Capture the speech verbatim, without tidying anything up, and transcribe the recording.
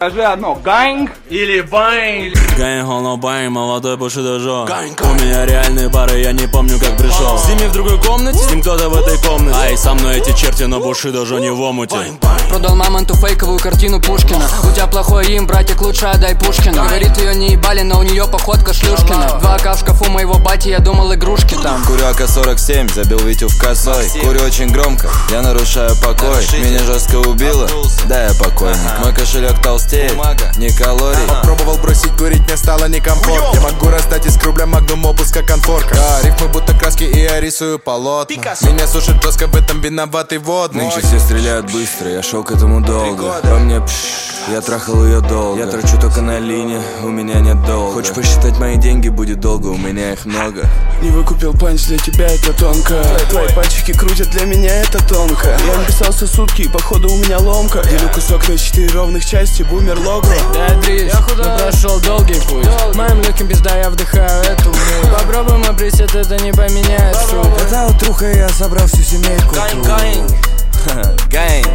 Скажи одно, ганг или бэнг? Ганг, он но бэнг, молодой Бушидо Жо. У меня реальные пары, я не помню, как пришел. С ними в другой комнате, с ним кто-то в этой комнате. Ай, со мной эти черти, но Бушидо Жо не в омуте. Продал мамонту фейковую картину Пушкина. У тебя плохой им, братик, лучше отдай Пушкина. Говорит, ее не ебали, но у нее походка шлюшкина. Два ака в шкафу моего бати, я думал, игрушки там. Курю АК сорок семь, забил Витю в косой. Курю очень громко, я нарушаю покой. Меня жестко убило, да я покойник. Мой кошелек толстеет, не калорий. Попробовал бросить курить, мне стало некомфортно. Я могу раздать из рубля магнум опус как конфорка. Да, рифмы будто краски и я рисую полотна. Меня сушит жестко, в этом виноватый водный. Нынче все стреляют быстро, я шел к этому долго. По мне пш, я трахал ее долго. Я трачу только на линии, у меня нет долга. Хочешь посчитать мои деньги, будет долго, у меня их много. Не выкупил панч, для тебя это тонко. Твои пальчики крутят, для меня это тонко. Я написался сутки, походу у меня ломка. Делю кусок на четыре ровных части, бумер лого. Да, Дрис, но прошел долгий путь. Моим легким пизда, я вдыхаю эту муть. Попробуем обрезать, это не поменяет суть. Это утруха, я собрал всю семейку. Гайн, гайн. Гайн.